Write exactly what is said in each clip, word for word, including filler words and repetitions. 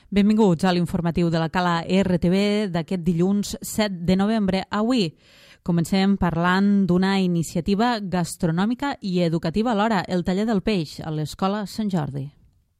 Benvinguts a l'informatiu de la Cala R T V d'aquest dilluns set de novembre. Avui comencem parlant d'una iniciativa gastronòmica i educativa alhora, el Taller del Peix a l'Escola Sant Jordi.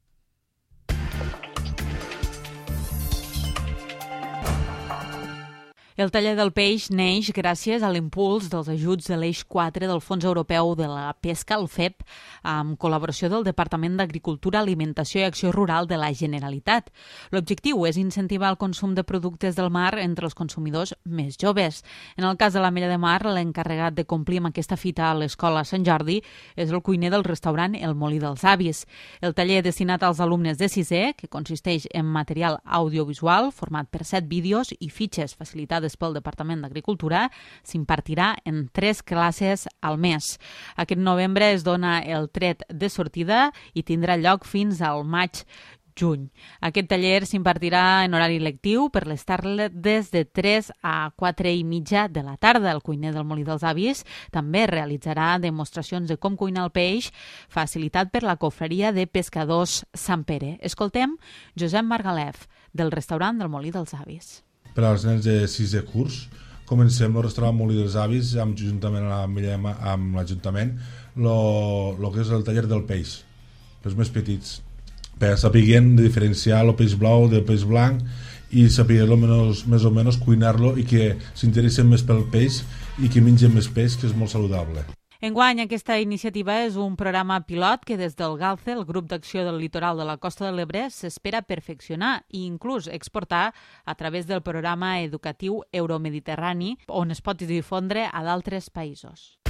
El Taller del Peix neix gràcies a l'impuls dels ajuts de l'eix quatre del Fons Europeu de la Pesca, el F E P, amb col·laboració del Departament d'Agricultura, Alimentació i Acció Rural de la Generalitat. L'objectiu és incentivar el consum de productes del mar entre els consumidors més joves. En el cas de l'Ametlla de Mar, l'encarregat de complir amb aquesta fita a l'Escola Sant Jordi és el cuiner del restaurant El Molí dels Avis. El taller destinat als alumnes de sisè, que consisteix en material audiovisual format per set vídeos i fitxes facilitades pel Departament d'Agricultura, s'impartirà en tres classes al mes. Aquest novembre es dona el tret de sortida i tindrà lloc fins al maig-juny. Aquest taller s'impartirà en horari lectiu per les tardes de tres a quatre i mitja de la tarda. El cuiner del Molí dels Avis també realitzarà demostracions de com cuinar el peix, facilitat per la Cofreria de Pescadors Sant Pere. Escoltem Josep Margalef, del restaurant del Molí dels Avis. Per als nens de sisè curs, comencem el restaurant Molí dels Avis amb, juntament amb l'Ajuntament el que és el taller del peix, per als més petits, per saber diferenciar el peix blau del peix blanc i saber menys, més o menys cuinar-lo i que s'interessen més pel peix i que mengen més peix, que és molt saludable. Enguany, aquesta iniciativa és un programa pilot que des del GALCE, el Grup d'Acció del Litoral de la Costa de l'Ebre, s'espera perfeccionar i inclús exportar a través del programa educatiu Euromediterrani, on es pot difondre a d'altres països.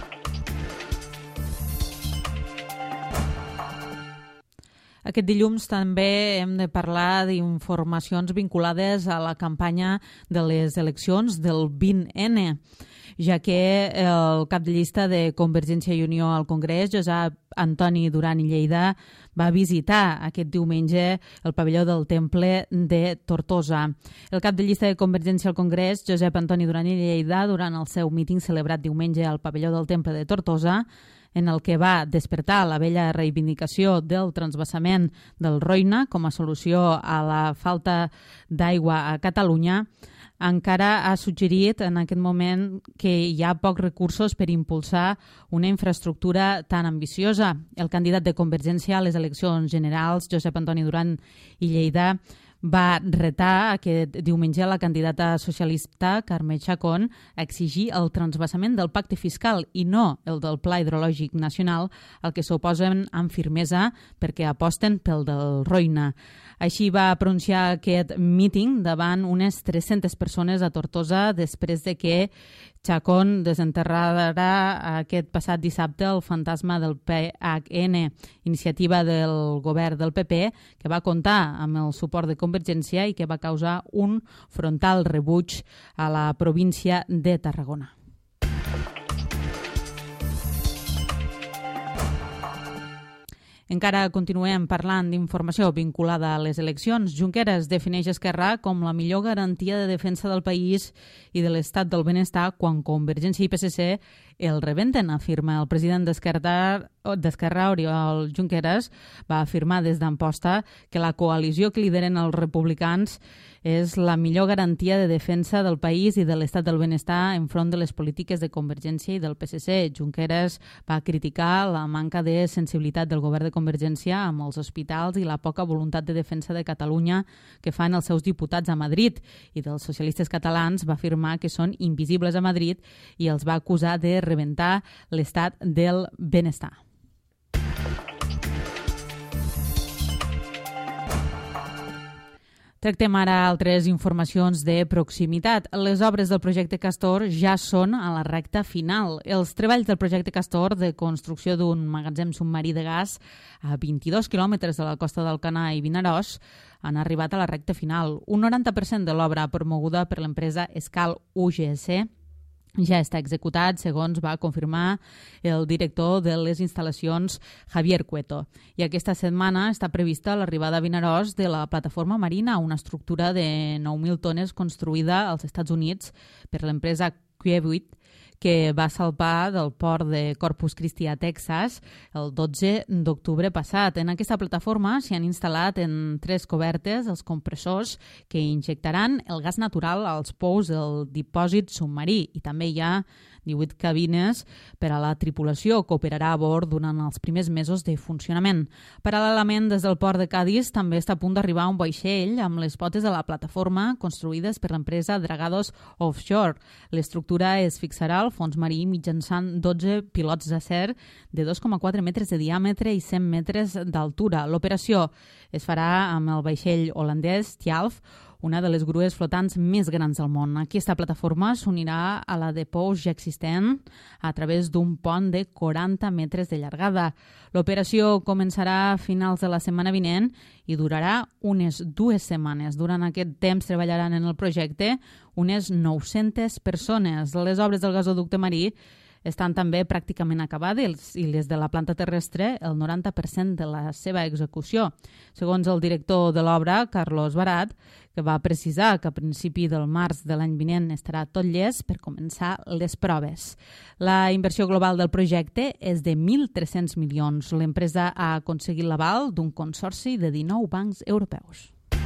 Aquest dilluns també hem de parlar d'informacions vinculades a la campanya de les eleccions del vint ene, ja que el cap de llista de Convergència i Unió al Congrés, Josep Antoni Duran i Lleida, va visitar aquest diumenge el pavelló del Temple de Tortosa. El cap de llista de Convergència al Congrés, Josep Antoni Duran i Lleida, durant el seu míting celebrat diumenge al pavelló del Temple de Tortosa, en el que va despertar la vella reivindicació del transvasament del Roine com a solució a la falta d'aigua a Catalunya, encara ha suggerit en aquest moment que hi ha pocs recursos per impulsar una infraestructura tan ambiciosa. El candidat de Convergència a les eleccions generals, Josep Antoni Duran i Lleida, va retar aquest diumenge la candidata socialista Carme Chacón a exigir el transvasament del pacte fiscal i no el del Pla Hidrològic Nacional, al que s'oposen amb firmesa perquè aposten pel del Roine. Així va pronunciar aquest míting davant unes tres-centes persones a Tortosa després de que Chacón desenterrarà aquest passat dissabte el fantasma del P H ene, iniciativa del govern del P P, que va comptar amb el suport de Convergència i que va causar un frontal rebuig a la província de Tarragona. Encara continuem parlant d'informació vinculada a les eleccions. Junqueras defineix Esquerra com la millor garantia de defensa del país i de l'estat del benestar quan Convergència i P S C el rebenten, afirma el president d'Esquerra, d'Esquerra Oriol Junqueras, va afirmar des d'Amposta que la coalició que lideren els republicans és la millor garantia de defensa del país i de l'estat del benestar enfront de les polítiques de Convergència i del P S C. Junqueras va criticar la manca de sensibilitat del govern de Convergència amb els hospitals i la poca voluntat de defensa de Catalunya que fan els seus diputats a Madrid, i dels socialistes catalans va afirmar que són invisibles a Madrid i els va acusar de rebentar l'estat del benestar. Tractem ara altres informacions de proximitat. Les obres del projecte Castor ja són a la recta final. Els treballs del projecte Castor de construcció d'un magatzem submarí de gas a vint-i-dos quilòmetres de la costa d'Alcanar i Vinaròs han arribat a la recta final. Un noranta per cent de l'obra promoguda per l'empresa Escal U G S ja està executat, segons va confirmar el director de les instal·lacions, Javier Cueto. I aquesta setmana està prevista l'arribada a Vinaròs de la plataforma marina, una estructura de nou mil tones construïda als Estats Units per l'empresa Q vuit, que va salpar del port de Corpus Christi a Texas el dotze d'octubre passat. En aquesta plataforma s'hi han instal·lat en tres cobertes els compressors que injectaran el gas natural als pous del dipòsit submarí i també hi ha divuit cabines per a la tripulació que operarà a bord durant els primers mesos de funcionament. Paral·lelament, des del port de Cádiz també està a punt d'arribar un vaixell amb les potes de la plataforma construïdes per l'empresa Dragados Offshore. L'estructura es fixarà al fons marí mitjançant dotze pilots d'acer de dos coma quatre metres de diàmetre i cent metres d'altura. L'operació es farà amb el vaixell holandès Tjalf, una de les grues flotants més grans del món. Aquesta plataforma s'unirà a la de pous ja existent a través d'un pont de quaranta metres de llargada. L'operació començarà a finals de la setmana vinent i durarà unes dues setmanes. Durant aquest temps treballaran en el projecte unes nou-centes persones. Les obres del gasoducte marí estan també pràcticament acabades i les de la planta terrestre el noranta per cent de la seva execució. Segons el director de l'obra, Carlos Barat, que va precisar que a principi del març de l'any vinent estarà tot llest per començar les proves. La inversió global del projecte és de mil tres-cents milions. L'empresa ha aconseguit l'aval d'un consorci de dinou bancs europeus.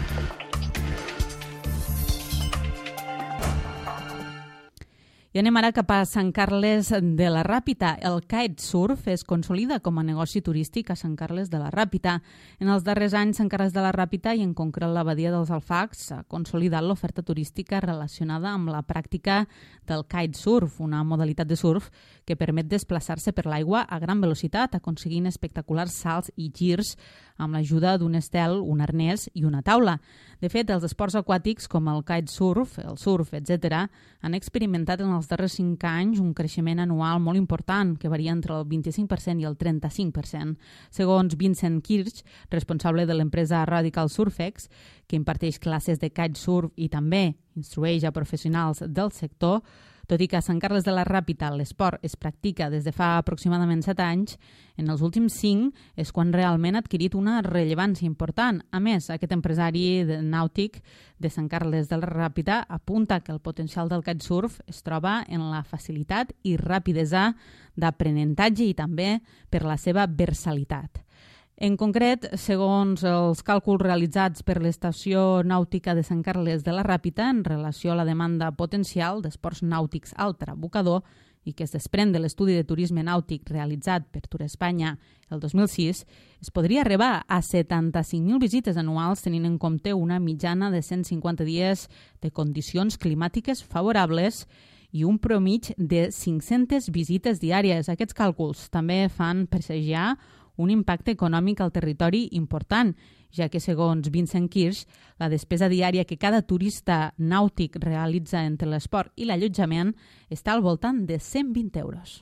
I anem ara cap a Sant Carles de la Ràpita. El kitesurf es consolida com a negoci turístic a Sant Carles de la Ràpita. En els darrers anys, Sant Carles de la Ràpita i en concret la badia dels Alfacs ha consolidat l'oferta turística relacionada amb la pràctica del kitesurf, una modalitat de surf que permet desplaçar-se per l'aigua a gran velocitat, aconseguint espectaculars salts i girs amb l'ajuda d'un estel, un arnès i una taula. De fet, els esports aquàtics com el kitesurf, el surf, etcètera, han experimentat en els darrers cinc anys un creixement anual molt important, que varia entre el vint-i-cinc per cent i el trenta-cinc per cent. Segons Vincent Kirch, responsable de l'empresa Radical Surfex, que imparteix classes de kitesurf i també instrueix a professionals del sector, tot i que a Sant Carles de la Ràpita l'esport es practica des de fa aproximadament set anys, en els últims cinc és quan realment ha adquirit una rellevància important. A més, aquest empresari de nàutic de Sant Carles de la Ràpita apunta que el potencial del kitesurf es troba en la facilitat i rapidesa d'aprenentatge i també per la seva versalitat. En concret, segons els càlculs realitzats per l'Estació Nàutica de Sant Carles de la Ràpita en relació a la demanda potencial d'esports nàutics al Trabucador i que es desprèn de l'estudi de turisme nàutic realitzat per Tour Espanya el dos mil sis, es podria arribar a setanta-cinc mil visites anuals tenint en compte una mitjana de cent cinquanta dies de condicions climàtiques favorables i un promig de cinc-centes visites diàries. Aquests càlculs també fan presagiar un impacte econòmic al territori important, ja que, segons Vincent Kirch, la despesa diària que cada turista nàutic realitza entre l'esport i l'allotjament està al voltant de cent vint euros.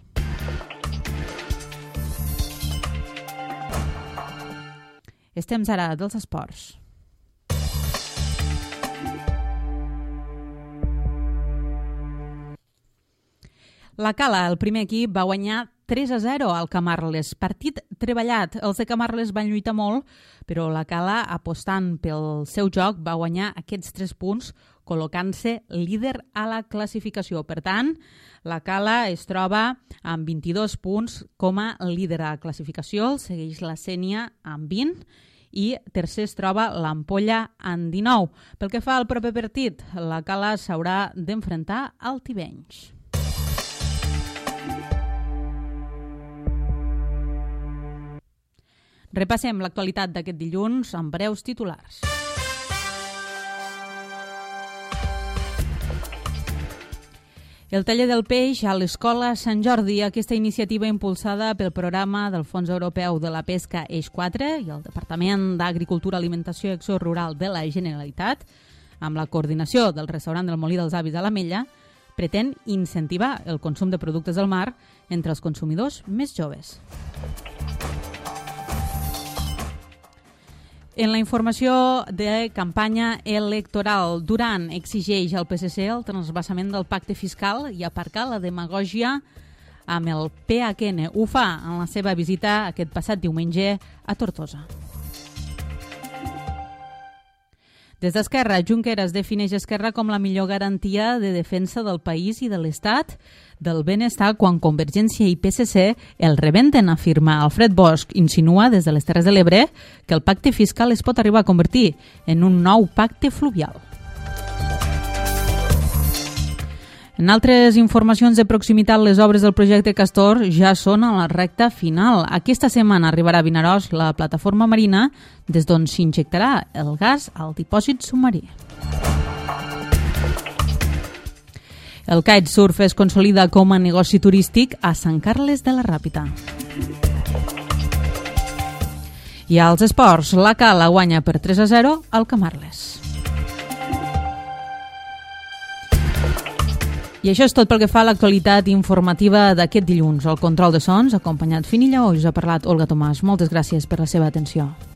És temps ara dels esports. La Cala, el primer equip, va guanyar tres a zero al Camarles. Partit treballat. Els de Camarles van lluitar molt, però la Cala, apostant pel seu joc, va guanyar aquests tres punts, col·locant-se líder a la classificació. Per tant, la Cala es troba amb vint-i-dos punts com a líder a la classificació. El segueix la Sénia amb vint i tercer es troba l'Ampolla amb dinou. Pel que fa al proper partit, la Cala s'haurà d'enfrontar al Tivenys. Repassem l'actualitat d'aquest dilluns amb breus titulars. El taller del peix a l'Escola Sant Jordi, aquesta iniciativa impulsada pel programa del Fons Europeu de la Pesca Eix quatre i el Departament d'Agricultura, Alimentació i Acció Rural de la Generalitat, amb la coordinació del restaurant del Molí dels Avis a l'Ametlla, pretén incentivar el consum de productes del mar entre els consumidors més joves. En la informació de campanya electoral, Duran exigeix al P S C el transvasament del pacte fiscal i aparcar la demagògia amb el P H N. Ho fa en la seva visita aquest passat diumenge a Tortosa. Des d'Esquerra, Junqueras defineix Esquerra com la millor garantia de defensa del país i de l'Estat del benestar quan Convergència i P S C el rebenten, afirma Alfred Bosch. Insinua des de les Terres de l'Ebre que el pacte fiscal es pot arribar a convertir en un nou pacte fluvial. En altres informacions de proximitat, les obres del projecte Castor ja són a la recta final. Aquesta setmana arribarà a Vinaròs la plataforma marina des d'on s'injectarà el gas al dipòsit submarí. El kitesurf es consolida com a negoci turístic a Sant Carles de la Ràpita. I als esports, la Cala guanya per tres a zero al Camarles. I això és tot pel que fa a l'actualitat informativa d'aquest dilluns. El control de sons, acompanyat Finilla, us ha parlat Olga Tomàs. Moltes gràcies per la seva atenció.